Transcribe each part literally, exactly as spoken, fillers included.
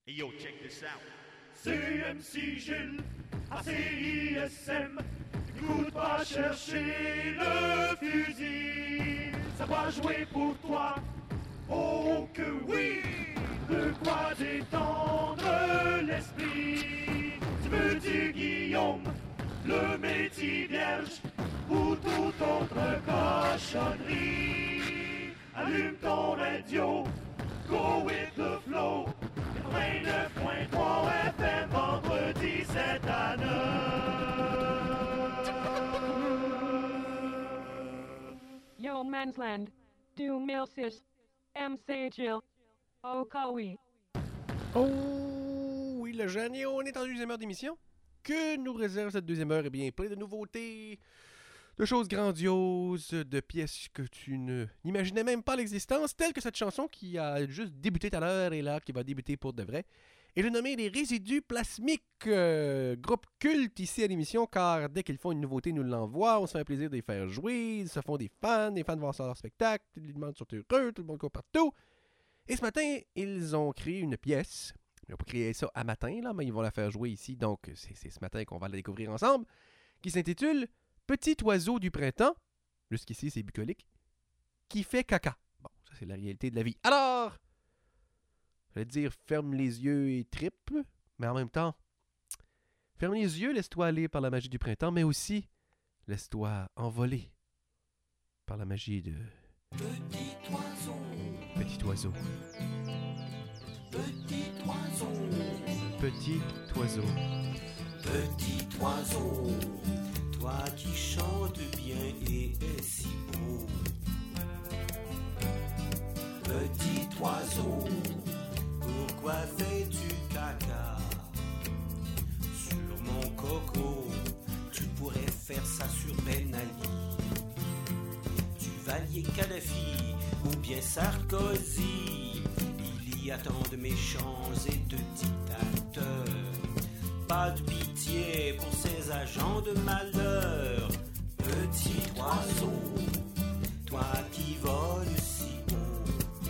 Hey yo, check this out. C M C Gilles, A C I S M, écoute pas chercher le fusil. Ça va jouer pour toi, oh que oui. De quoi détendre l'esprit. Tu veux du Guillaume, le métier vierge, ou toute autre cochonnerie. Allume ton radio, go with the flow. quatre-vingt-neuf point trois F M, vendredi sept à neuf. Yo Mansland, du Milsis, M C Jill, Okawi. Oh oui, le jeune, et on est en deuxième heure d'émission. Que nous réserve cette deuxième heure? Eh bien, plein de nouveautés, de choses grandioses, de pièces que tu ne n'imaginais même pas l'existence, telle que cette chanson qui a juste débuté tout à l'heure et là, qui va débuter pour de vrai. Et j'ai nommé les Résidus Plasmiques, euh, groupe culte ici à l'émission, car dès qu'ils font une nouveauté, ils nous l'envoient, on se fait un plaisir de les faire jouer, ils se font des fans, les fans vont voir leur spectacle, ils demandent sur heureux, tout le monde court partout. Et ce matin, ils ont créé une pièce. Ils n'ont pas créé ça à matin, là, mais ils vont la faire jouer ici, donc c'est, c'est ce matin qu'on va la découvrir ensemble, qui s'intitule Petit oiseau du printemps, jusqu'ici c'est bucolique, qui fait caca. Bon, ça c'est la réalité de la vie. Alors, je vais te dire ferme les yeux et tripe, mais en même temps, ferme les yeux, laisse-toi aller par la magie du printemps, mais aussi laisse-toi envoler par la magie de... Petit oiseau, Petit oiseau. petit oiseau, Petit oiseau. petit oiseau, toi qui chantes bien et es si beau. Petit oiseau, pourquoi fais-tu caca sur mon coco? Tu pourrais faire ça sur Ben Ali, Duvalier Kadhafi ou bien Sarkozy. Il y a tant de méchants et de dictateurs. Pas de pitié pour ces agents de malheur. Petit oiseau, toi qui voles si haut.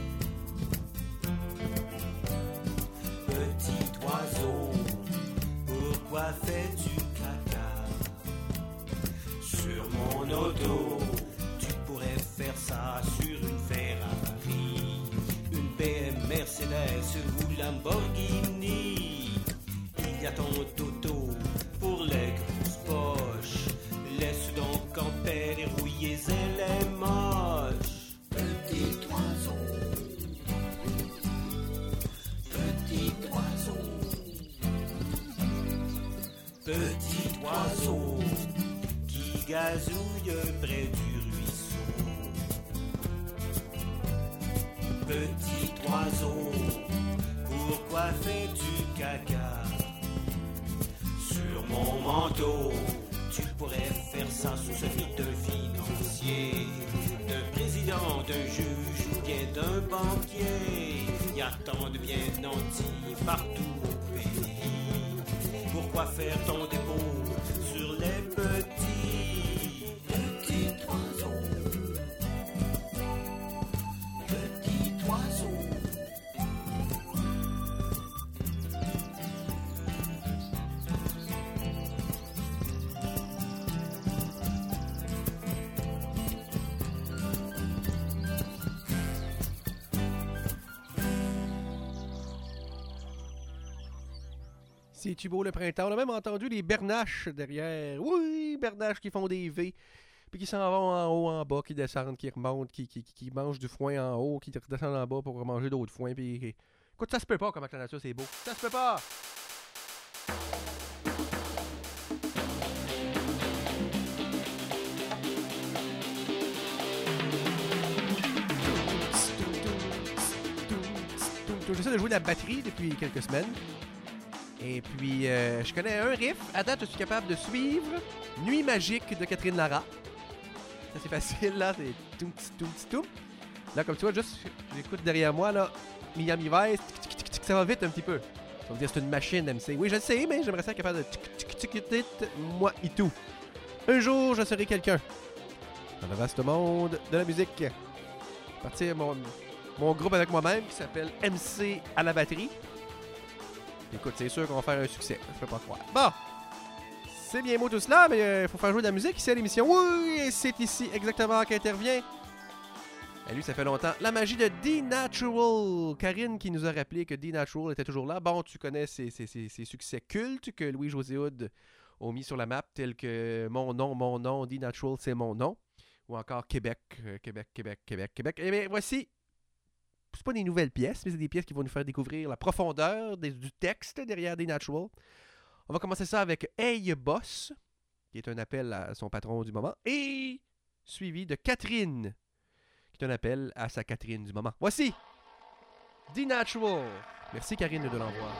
Petit oiseau, pourquoi fais-tu caca sur mon auto? Tu pourrais faire ça sur une Ferrari, une B M Mercedes ou Lamborghini. Il y a ton toto pour les grosses poches. Laisse donc en paix les rouillés et les moches. Petit oiseau, petit oiseau, petit oiseau qui gazouille près du ruisseau. Petit oiseau, pourquoi fais-tu caca sur mon manteau? Tu pourrais faire ça sous celui d'un financier, d'un président, d'un juge ou bien d'un banquier. Il y a tant de bien nantis partout au pays. Pourquoi faire ton dépôt sur les petits? Petit oiseau, petit oiseau. C'est-tu beau le printemps? On a même entendu les bernaches derrière. Oui, bernaches qui font des V, puis qui s'en vont en haut, en bas, qui descendent, qui remontent, qui, qui, qui mangent du foin en haut, qui redescendent en bas pour manger d'autres foins. Puis... Écoute, ça se peut pas comment la nature c'est beau. Ça se peut pas! J'essaie de jouer de la batterie depuis quelques semaines. Et puis, euh, je connais un riff. À date, je suis capable de suivre Nuit magique de Catherine Lara. Ça, c'est facile, là. C'est toum, toum, toum. Là, comme tu vois, juste, j'écoute derrière moi, là, Miami Vice. Ça va vite un petit peu. Ça veut dire c'est une machine, M C. Oui, je le sais, mais j'aimerais ça être capable de moi et tout. Un jour, je serai quelqu'un. Dans le vaste monde de la musique. Je vais partir mon, mon groupe avec moi-même qui s'appelle M C à la batterie. Et puis, euh, je vais essayer de jouer de la batterie depuis quelques semaines. Et puis, euh, je connais un riff. À date, je suis capable de suivre Nuit magique de Catherine Lara. Ça, c'est facile, là. C'est toum, toum, toum. Là, comme tu vois, juste, j'écoute derrière moi, là, Miami Vice. Ça va vite un petit peu. Ça veut dire c'est une machine, M C. Oui, je le sais, mais j'aimerais ça être capable de Écoute, c'est sûr qu'on va faire un succès. Je peux pas croire. Bon! C'est bien beau tout cela, mais il euh, faut faire jouer de la musique ici à l'émission. Oui, et c'est ici exactement qu'intervient. Et lui, ça fait longtemps. La magie de D-Natural. Karine qui nous a rappelé que D-Natural était toujours là. Bon, tu connais ses, ses, ses, ses succès cultes que Louis-José Hood a mis sur la map, tels que Mon nom, mon nom, D-Natural, c'est mon nom. Ou encore Québec, euh, Québec, Québec, Québec, Québec. Et bien, voici. C'est pas des nouvelles pièces, mais c'est des pièces qui vont nous faire découvrir la profondeur des, du texte derrière D-Natural. On va commencer ça avec Hey Boss, qui est un appel à son patron du moment, et suivi de Catherine, qui est un appel à sa Catherine du moment. Voici D-Natural. Merci Karine de l'envoi.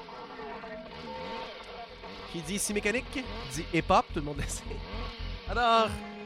Qui dit si mécanique, dit hip-hop, tout le monde le sait. Alors,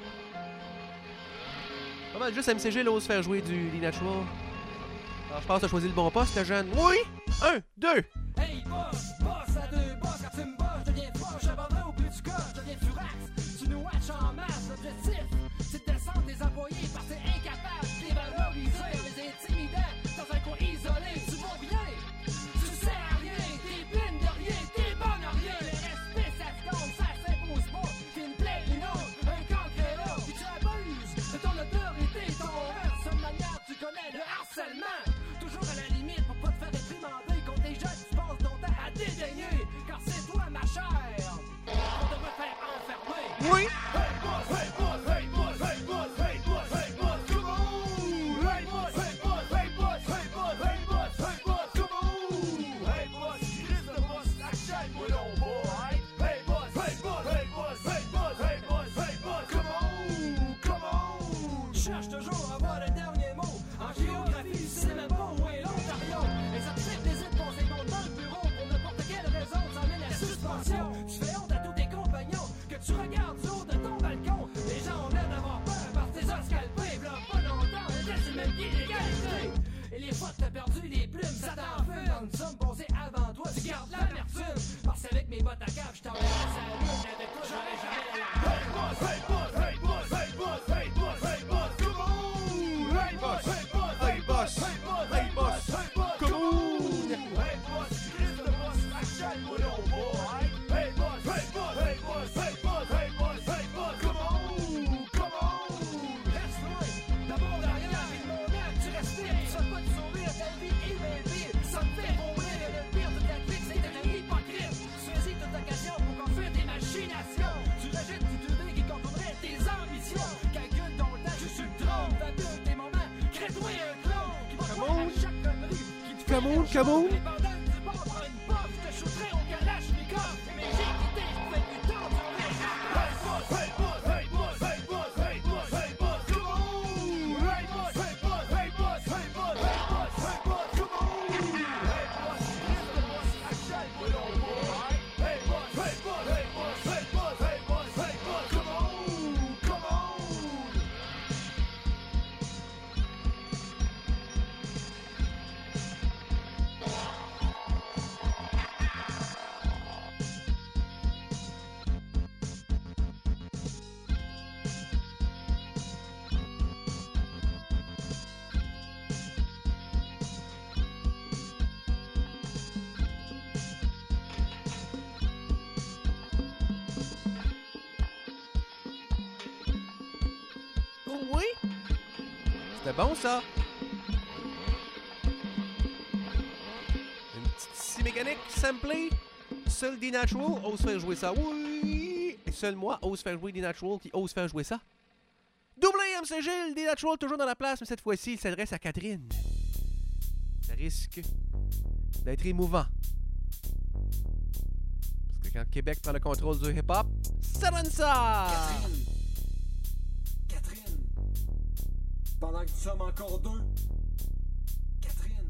pas mal juste M C G là, ose faire jouer du D-Natural. Alors je pense que tu as choisi le bon poste, jeune. Oui! Un, deux! Hey boss, boss à deux boss, quand tu me bosses, je deviens fort, j'abandonne au plus du corps, je deviens furax. Tu nous watches en masse, l'objectif, c'est de descendre des employés parce que t'es incapable de les valoriser, les intimidants, dans un coin isolé, tu vas bien, tu sers à rien, t'es pleine de rien, t'es bonne à rien, le respect ça se tombe, ça s'impose pas, t'es une plaie, une autre, un concret là, puis tu abuses de ton autorité, ton rang, seule manière tu connais le harcèlement, toujours à la limite pour pas te faire réprimander contre des jeunes, tu passes ton temps à dédaigner, car c'est toi ma chère, on devrait faire enfermer. Oui! Hey boss, hey boss, hey boss, hey boss, hey boss, hey boss, come on! Hey boss, hey boss, hey boss, hey boss, hey boss, hey boss, come on! Hey boss, Chris le boss, achète moi non boy! Hey boss, hey boss, hey boss, hey boss, hey boss, hey boss, come on! Come on! Cherche toujours à avoir le dernier mot, en géographie, c'est même pas où est l'Ontario! Les articles n'hésitent pas, c'est dans le bureau, pour n'importe quelle raison, ça mène à la suspension! Tu fais honte à tous tes compagnons, que tu regardes du haut de ton balcon. Les gens ont l'air d'avoir peur parce que t'es as scalpé. V'là pas longtemps, on était sur le même pied d'égalité. Et les fois que t'as perdu les plumes, ça t'en fume. Quand nous sommes posés avant toi, tu gardes l'amertume. Parce qu'avec mes bottes à cave, je t'enverrai sa lune. Avec toi, j'aurais jamais la Hey boss, hey boss, hey boss, hey boss, hey boss, hey boss, come on! Hey boss, hey boss, Hey boss, hey boss, hey boss, hey boss, come on! Hey boss, Chris le boss, achète moi non boy! Hey boss, hey boss, hey boss, hey boss, hey boss, hey boss, come on! Come on! Reste loin, d'abord derrière, et le moment que tu respires, tu sautes pas de sourire, ta vie est belle vie, ça me fait mourir, et le pire de ta clique, c'est d'être un hypocrite. Tu saisis toute occasion pour construire tes machinations, tu rejettes toute idée qui contournerait tes ambitions, calcule ton temps, je suis le trône, fabule tes moments, crée-toi un clone, qui va Come croire on. à chaque connerie, qui te fait Come on, rire come on. chaud, et pendant que tu pars par une porte, je te shooterai au Kalachnikov, mais j'ai quitté, je pouvais plus t'endurer. Hey boss, hey boss, hey boss, hey boss, hey boss, hey boss, come on! Hey boss, hey boss, hey boss, hey boss, hey boss, hey boss, come on! Hey boss, Chris le boss, achète moi non boy! Hey boss, hey boss, hey boss, hey boss, hey boss, hey boss, come on! Come on! Oui! C'était bon ça! Une petite scie mécanique samplée. Seul D-Natural ose faire jouer ça. Oui! Et seul moi ose faire jouer D-Natural qui ose faire jouer ça. Doublé M C G, le D-Natural toujours dans la place, mais cette fois-ci il s'adresse à Catherine. Ça risque d'être émouvant. Parce que quand Québec prend le contrôle du hip-hop, ça donne ça! Catherine! Catherine! Pendant que nous sommes encore deux, Catherine!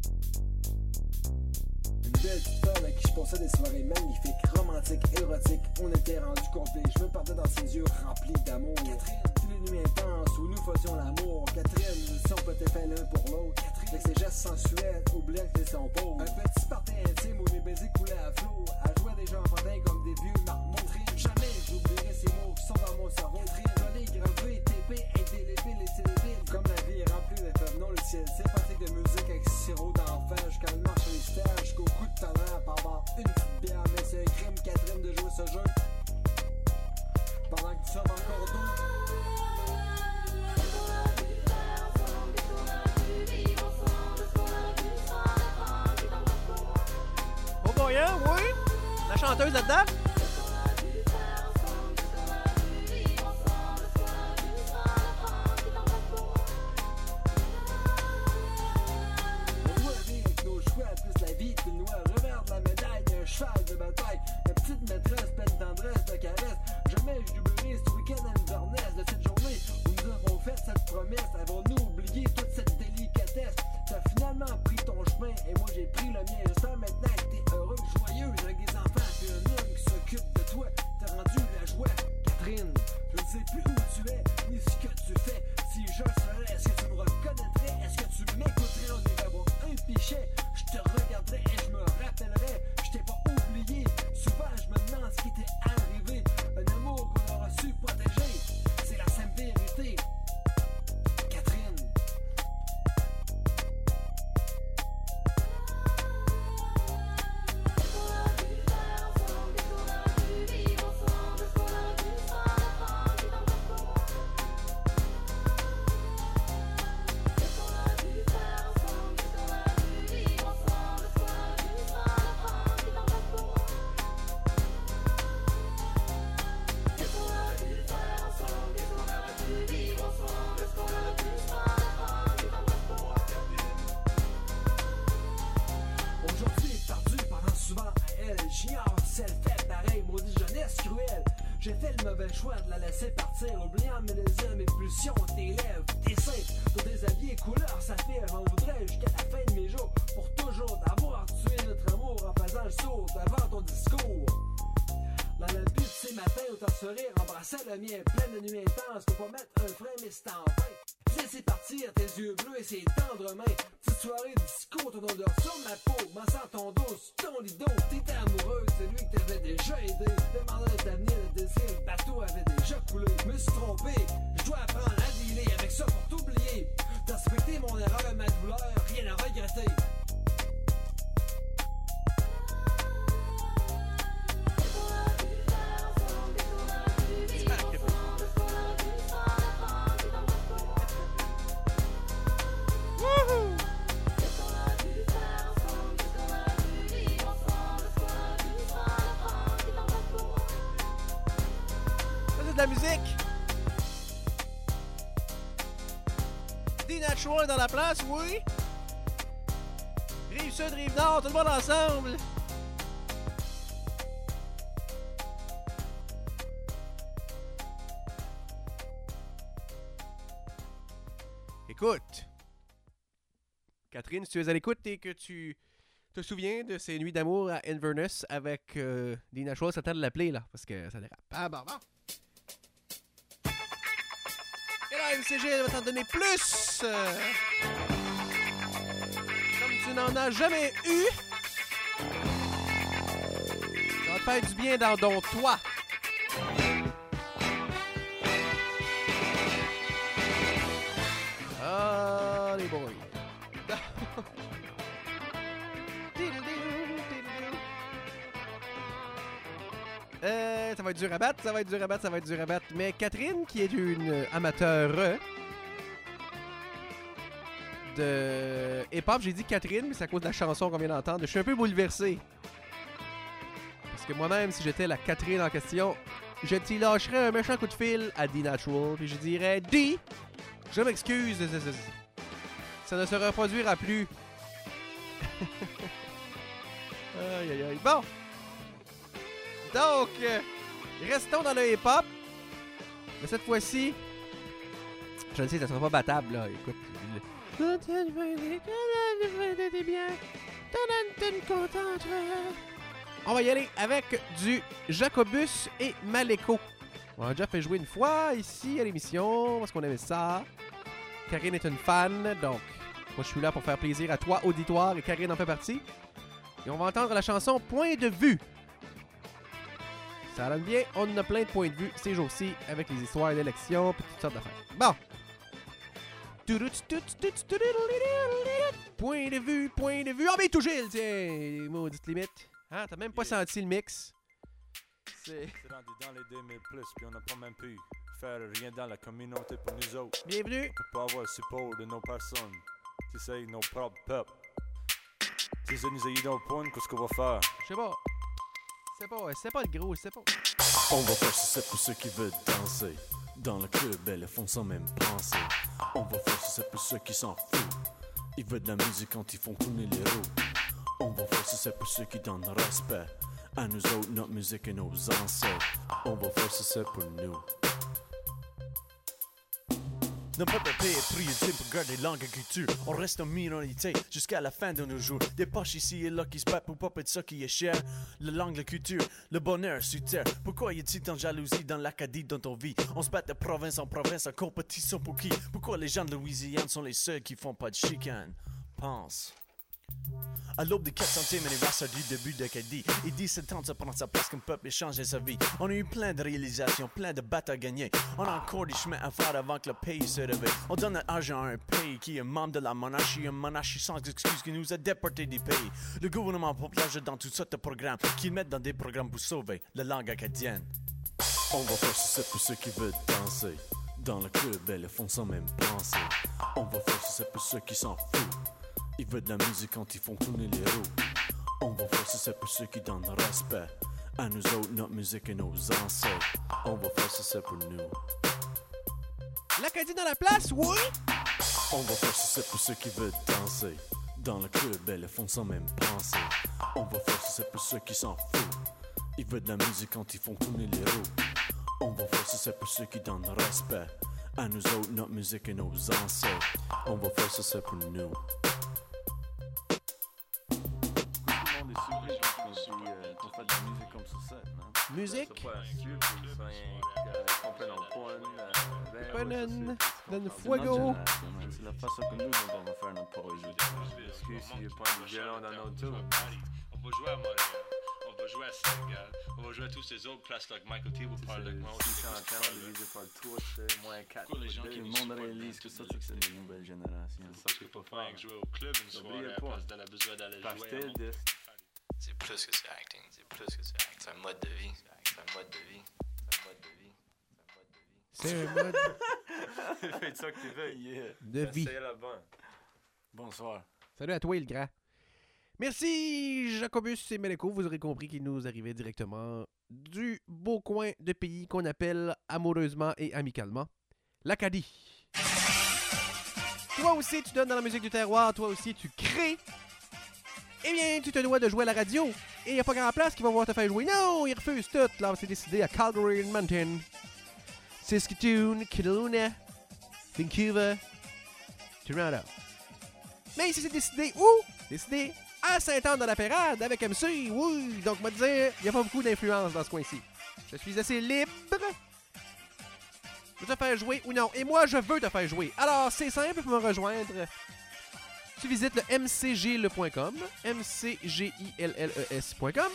Une belle petite femme à qui je passais des soirées magnifiques, romantiques, érotiques. On était rendu complet. Je me perdais dans ses yeux remplis d'amour. Catherine! Tous les nuits intenses où nous faisions l'amour. Catherine, si on peut être fait l'un pour l'autre. Avec ses gestes sensuels, oubliant que c'est son pauvre. Un petit party intime où les baisers coulaient à flot. Elle jouait des gens enfantins comme des vieux marmots. Jamais j'oublierai ces mots qui sont dans mon cerveau. Collé, gravé, T P, indélébile et téléville. Comme la vie est remplie de fèves, non le ciel. C'est pratique de musique avec sirop d'enfer. Jusqu'à le marche les stages, jusqu'au coup de talent. Par voyons, oui. La chanteuse là-dedans. On doit vivre avec nos choix, plus la vie est une loi. Revers de la médaille, un cheval de bataille. Ma petite maîtresse, pleine tendresse, de caresse. Jamais je n'oublierai ce week-end à Inverness de cette journée où nous avons fait cette promesse. Avons-nous oublié toute cette délicatesse? T'as finalement pris ton chemin et moi j'ai pris le mien. J'espère maintenant que t'es heureux, joyeux avec des enfants puis un homme qui s'occupe de toi. T'as rendu la joie, Catherine. Je ne sais plus où tu es, ni ce que tu fais. Si je serais, est-ce que tu me reconnaîtrais? Est-ce que tu m'écouterais? On dirait avoir un pichet. Je te regarderais et je me rappellerais. Je t'ai pas oublié. Souvent je me demande ce qui t'est arrivé. Un amour qu'on aura su protéger. C'est la simple vérité. Catherine. Aujourd'hui est perdu pendant souvent à elle. J'ignore si elle fait pareil, maudit jeunesse cruelle. J'ai fait le mauvais choix de la laisser partir, oubliant mes désirs, mes pulsions, tes lèvres, tes seins, pour des habits couleur saphir. J'en voudrais jusqu'à la fin de mes jours, pour toujours d'avoir tué notre amour en faisant le sourd avant ton discours. Dans la butte de ces matins où ton sourire embrassait le mien, pleine de nuits intenses, faut pas mettre un frein mais c'est en vain. Laissez partir tes yeux bleus et ses tendres mains. Petite soirée disco, ton odeur sur ma peau, massant ton dos sur ton lido. T'étais amoureuse de lui que t'avais déjà aidé. Demandant de t'amener le désir, le bateau avait déjà coulé. Je me suis trompé, je dois apprendre à dealer avec ça pour t'oublier. T'as respecté mon erreur, ma douleur, rien à regretter. La musique. D-Natural dans la place, oui. Rive sud, rive nord, tout le monde ensemble. Écoute, Catherine, si tu es à l'écoute et que tu te souviens de ces nuits d'amour à Inverness avec euh, D-Natural, c'est le temps de l'appeler là, parce que ça dérape. Ah bon, bon. Et là, M C G va t'en donner plus! Euh, comme tu n'en as jamais eu! Ça va te faire du bien dans ton toit! Ah, les boys! Euh, ça va être dur à battre, ça va être dur à battre, ça va être dur à battre. Mais Catherine, qui est une amateur de hip-hop, j'ai dit Catherine, mais c'est à cause de la chanson qu'on vient d'entendre. Je suis un peu bouleversé. Parce que moi-même, si j'étais la Catherine en question, je t'y lâcherais un méchant coup de fil à D-Natural, puis je dirais D, je m'excuse, ça ne se reproduira plus. Aïe aïe aïe. Bon! Donc, euh, restons dans le hip-hop. Mais cette fois-ci, je le sais, ça sera pas battable, là. Écoute. On va y aller avec du Jacobus et Maleko. On a déjà fait jouer une fois ici à l'émission parce qu'on aimait ça. Karine est une fan, donc moi je suis là pour faire plaisir à toi, auditoire, et Karine en fait partie. Et on va entendre la chanson Point de vue. Ça donne bien, on a plein de points de vue ces jours-ci avec les histoires d'élections et toutes sortes d'affaires. Bon. Point de vue, point de vue. Ah, oh, mais tout Gilles, tiens, maudite limite. Hein, t'as même pas yeah. senti le mix. C'est C'est rendu dans les deux mille plus, puis on n'a pas même pu faire rien dans la communauté pour nous autres. Bienvenue. On peut pas avoir le support de nos personnes. Tu sais, nos propres peuples. T'es nous ayés dans le point, qu'est-ce qu'on va faire? Je sais pas. C'est pas, c'est pas le gros, c'est pas. On va faire ça pour ceux qui veulent danser. Dans le club, elles le font sans même penser. On va faire ça pour ceux qui s'en foutent. Ils veulent de la musique quand ils font tourner les roues. On va faire ça pour ceux qui donnent respect à nous autres, notre musique et nos ancêtres. On va faire ça pour nous. Ne pas payer prix ultime pour garder langue et culture. On reste en minorité jusqu'à la fin de nos jours. Des poches ici et là qui se battent pour pas de ça qui est cher. La langue, la culture, le bonheur sur terre. Pourquoi y a-t-il tant de jalousie dans l'Acadie dont on vit? On se bat de province en province en compétition pour qui? Pourquoi les gens de Louisiane sont les seuls qui font pas de chicane? Pense. À l'aube des quatre centième anniversaire du début d'Acadie, il dit c'est temps de prendre sa place comme peuple et changer sa vie. On a eu plein de réalisations, plein de batailles à gagner. On a encore du chemin à faire avant que le pays se réveille. On donne notre argent à un pays qui est membre de la monarchie, une monarchie sans excuse qui nous a déportés des pays. Le gouvernement populaire dans toutes sortes de programmes qu'ils mettent dans des programmes pour sauver la langue acadienne. On va faire ça pour ceux qui veulent danser. Dans le club, elles le font sans même penser. On va faire ça pour ceux qui s'en foutent. Ils veulent de la musique quand ils font tourner les roues. On va faire ça, c'est pour ceux qui donnent respect à nous autres, notre musique et nos ancêtres. On va faire ça, c'est pour nous. L'Acadie dans la place, oui! On va faire ça, c'est pour ceux qui veulent danser. Dans le club, elles le font sans même penser. On va faire ça, c'est pour ceux qui s'en foutent. Ils veulent de la musique quand ils font tourner les roues. On va faire ça, c'est pour ceux qui donnent respect à nous autres, notre musique et nos ancêtres. On va faire ça, c'est pour nous. On fait de la musique comme ça, non? Musique? Ponen, den fuego. C'est la façon que nous, on va faire notre projet. Est-ce que s'il n'y a pas de violon dans notre tour? On va jouer à Montréal, on va jouer à Sénégal, on va jouer à tous ces autres places like Michael T. will parler avec moi. six cents ans divisé par trois, c'est moins quatre. Pourquoi les gens qui Le nous monde supportent réalise que ça, c'est que c'est une nouvelle génération. C'est ça qu'il faut faire. Jouer au club une soirée à la place de la besoin d'aller Parce jouer. que C'est plus que c'est acting, c'est plus que c'est acting. C'est un mode de vie, c'est un mode de vie, c'est un mode de vie, c'est un mode de vie. C'est un mode fais ça que tu veux. Yeah. de vie. C'est là-bas. Bonsoir. Salut à toi, le grand. Merci, Jacobus et Meleko. Vous aurez compris qu'il nous arrivait directement du beau coin de pays qu'on appelle amoureusement et amicalement l'Acadie. Toi aussi, tu donnes dans la musique du terroir. Toi aussi, tu crées. Eh bien, tu te dois de jouer à la radio. Et il n'y a pas grand place qui va vouloir te faire jouer. Non, ils refusent tout. Là, c'est décidé à Calgary, Edmonton, Saskatoon, Kelowna, Vancouver, Toronto. Mais ici, c'est décidé où? Décidé à Sainte-Anne-de-la-Pérade avec M C. Oui, donc, moi, dire, il n'y a pas beaucoup d'influence dans ce coin-ci. Je suis assez libre de te faire jouer ou non. Et moi, je veux te faire jouer. Alors, c'est simple pour me rejoindre. Tu visites le m c g l e point com, m c g i l l e s point com.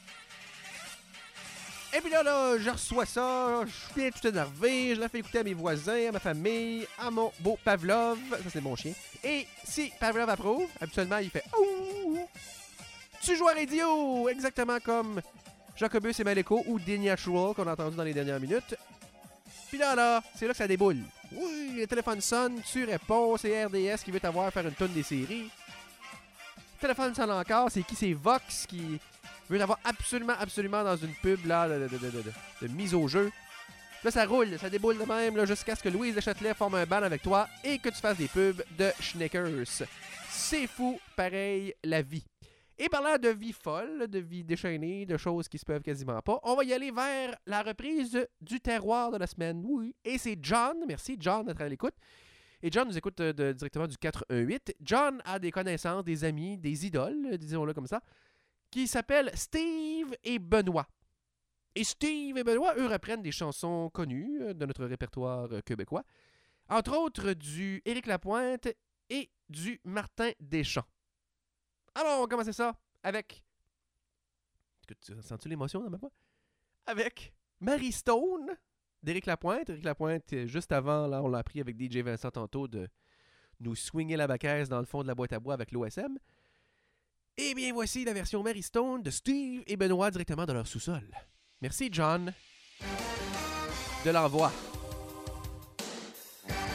Et puis là, là, je reçois ça, je viens tout énervé, je la fais écouter à mes voisins, à ma famille, à mon beau Pavlov, ça c'est mon chien. Et si Pavlov approuve, habituellement il fait « Ouh! » Tu joues à radio, exactement comme Jacobus et Maleko ou The Natural qu'on a entendu dans les dernières minutes. Puis là, là, c'est là que ça déboule. Oui, le téléphone sonne, tu réponds, c'est R D S qui veut t'avoir faire une tonne des séries. Le téléphone sonne encore, c'est qui? C'est Vox qui veut t'avoir absolument, absolument dans une pub là, de, de, de, de, de, de mise au jeu. Là, ça roule, ça déboule de même là, jusqu'à ce que Louise de Châtelet forme un band avec toi et que tu fasses des pubs de Schneckers. C'est fou, pareil, la vie. Et parlant de vie folle, de vie déchaînée, de choses qui se peuvent quasiment pas, on va y aller vers la reprise du terroir de la semaine. Oui. Et c'est John, merci John d'être à l'écoute. Et John nous écoute de, directement du quatre un huit. John a des connaissances, des amis, des idoles, disons-le comme ça, qui s'appellent Steve et Benoît. Et Steve et Benoît, eux, reprennent des chansons connues de notre répertoire québécois. Entre autres du Éric Lapointe et du Martin Deschamps. Alors, on commence ça avec... Est-ce que tu sens-tu l'émotion dans ma voix? Avec Marie Stone d'Éric Lapointe. Éric Lapointe, juste avant, là, on l'a appris avec D J Vincent tantôt, de nous swinger la baquette dans le fond de la boîte à bois avec l'O S M. Eh bien, voici la version Marie Stone de Steve et Benoît directement dans leur sous-sol. Merci, John, de l'envoi.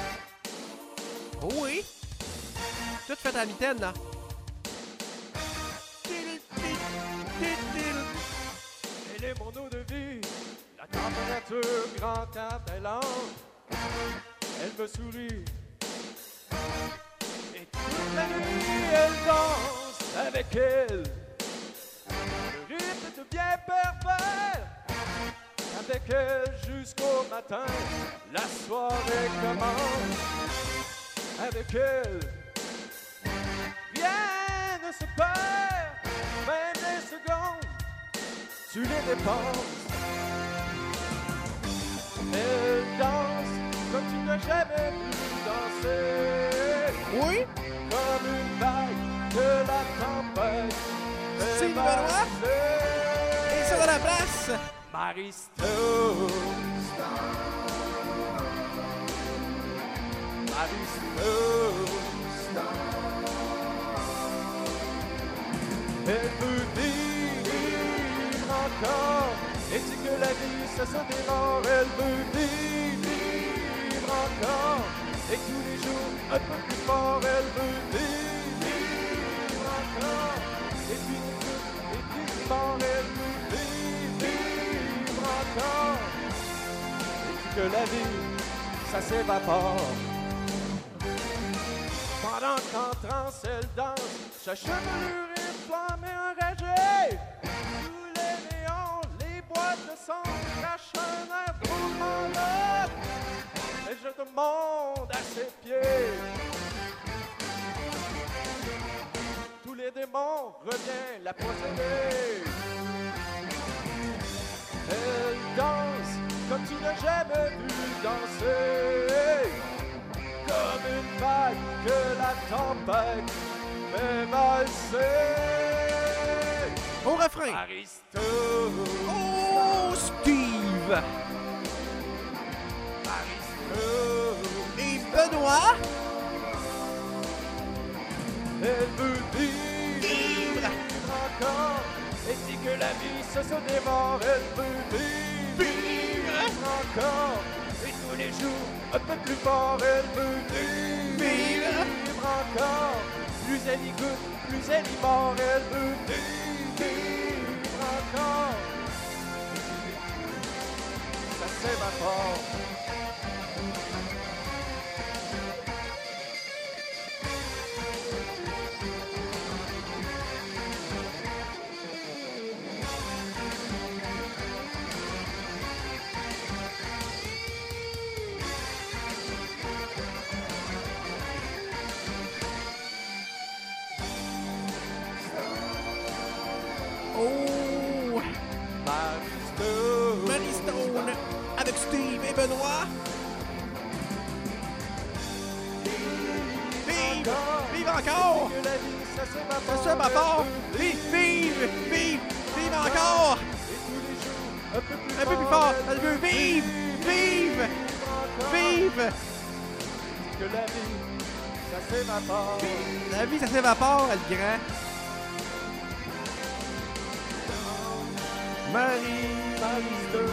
Oh oui! Tout fait à la mitaine, là. sur grand Thaïlande. Elle me sourit. Et toute la nuit, elle danse avec elle. Le rythme devient pervers. Avec elle jusqu'au matin, la soirée commence. Avec elle, rien ne se perd. Même les secondes, tu les dépenses. Elle danse comme tu n'as jamais vu danser. Oui? Comme une vague de la tempête. C'est Benoît? Et ça dans la place! Maristo. Maristo. Elle veut vivre encore. Et c'est que la vie, ça se dévore. Elle veut vivre encore. Et tous les jours, un peu plus fort. Elle veut vivre encore. Et puis, et puis, fort. Elle veut vivre encore. Et puis que la vie, ça s'évapore. Pendant qu'en transe, elle danse. Sa chevelure inflammée, enragée. Sous les néons, les boîtes de son crachent un air drôlement lot. Elle jette le monde à ses pieds. Tous les démons reviennent la posséder. Elle danse comme tu n'as jamais vu danser. Comme une vague que la tempête fait valser. Au refrain. Aristo. Oh, Steve. Aristo. Et Benoît. Elle veut vivre encore. Et dit que la vie ça se dévore. Elle veut vivre encore. Et tous les jours un peu plus fort. Elle veut vivre encore. Plus elle y goûte, plus elle y mord. Elle veut vivre encore. Ça s'évapore. Oh! Maristo. Maristone avec Steve et Benoît. Vive! Vive encore! Que la vie, ça s'évapore. Ça s'évapore! Vive! Vive! Vive! Vive encore! Et tous les jours, un peu plus Un peu plus fort! Elle veut vivre! Vive! Vive! Que la vie, ça s'évapore. La vie, ça s'évapore, elle grand. Marie! Maristo.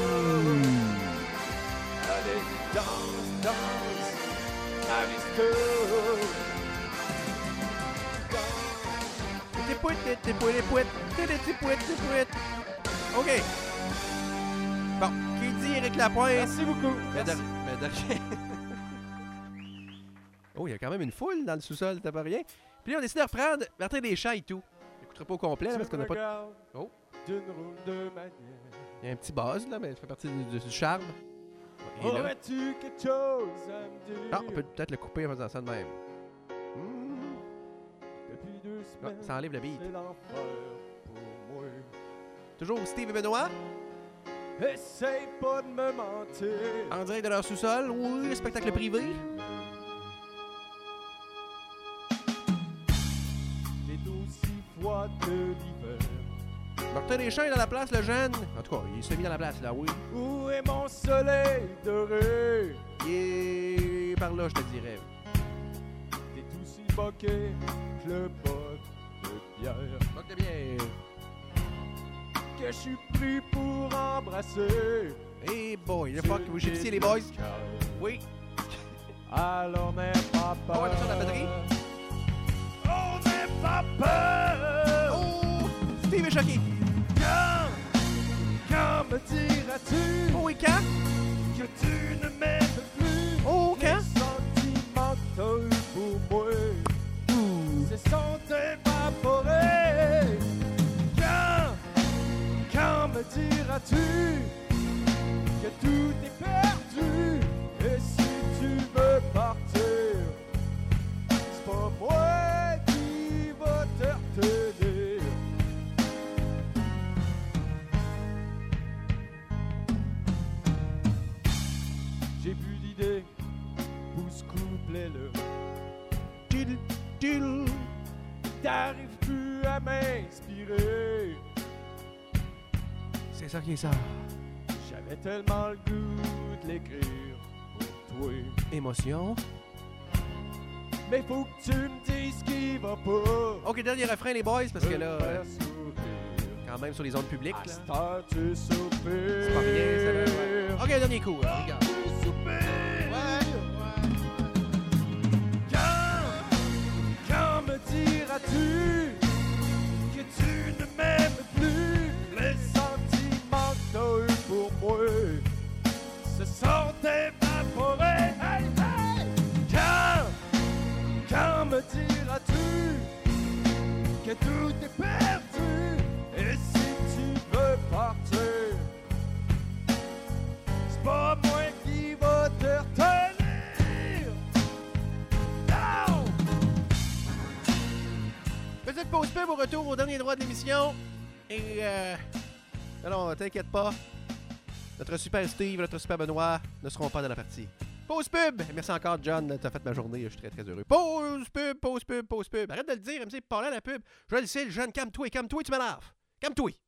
Allez, danse, danse. Maristo. T'es pouettes, t'es pouettes, t'es pouettes, t'es pouettes, t'es pouettes. OK. Bon, qui dit Éric Lapointe? Merci beaucoup. Mais de, Merci. mais de rien. Oh, il y a quand même une foule dans le sous-sol, t'as pas rien. Puis là, on décide de reprendre Martin Deschamps et tout. On n'écoutera pas au complet, là, parce qu'on n'a pas... Oh. D'une roue de manière. Il y a un petit buzz, là, mais ça fait partie du, du charme. Et là... Aurais-tu quelque chose à me dire? Ah, on peut peut-être le couper en faisant ça de même. Mmh. Depuis deux Ah, semaines, ça enlève le beat. c'est l'enfer pour moi. Toujours Steve et Benoît, Essaye pas de me mentir. en direct de leur sous-sol. Oui, le spectacle privé. C'est aussi froid que l'hiver. Martin Deschamps est dans la place, le jeune. En tout cas, il s'est mis dans la place, là, oui. Où est mon soleil doré? Il est par là, je te dirais. T'es aussi boqué que le boc de bière. Manque de bière. Que je suis pris pour embrasser. Hey boy, le fuck, vous gypsiez les boys? Oui. Alors n'aie pas peur. Oh, attention à la batterie. Oh, n'aie pas peur. Oh! Steve est choqué. Quand, quand me diras-tu? Oh oui, quand? Que tu ne m'aimes plus. Oh, quand? Les sentiments que t'as eu pour moi se sont évaporés. Quand, quand me diras-tu que tout est perdu? Et si tu veux partir, c'est pas moi qui va te retenir. J'ai plus d'idées pour ce couplet-là. Diddle, diddle. T'arrives plus à m'inspirer. C'est ça qui est ça. J'avais tellement le goût de l'écrire pour toi. Émotion. Mais faut que tu me dises ce qui va pas. Ok, dernier refrain, les boys, parce que Me là, euh, faire sourire. quand même sur les ondes publiques, À là. cette heure, tu soupires. C'est pas rien, ça, là. Ouais. Ok, dernier coup, là, regarde. Tu soupires. Ouais, Quand, quand me diras-tu que tu ne m'aimes plus? Les sentiments que t'as eu pour moi se sont évaporés. Hey, hey! Quand, quand me diras-tu que tout est perdu? Et si tu veux partir, c'est pas moi qui va te retenir. Non! Petite pause pub au retour au dernier droit de l'émission. Et euh... non, t'inquiète pas. Notre super Steve, notre super Benoît ne seront pas dans la partie. Pause pub! Merci encore, John. T'as fait ma journée. Je suis très, très heureux. Pause pub, pause pub, pause pub. Arrête de le dire, M C, parler à la pub. Je le sais, le jeune, calme-toi, calme-toi, tu m'énerves. Calme-toi.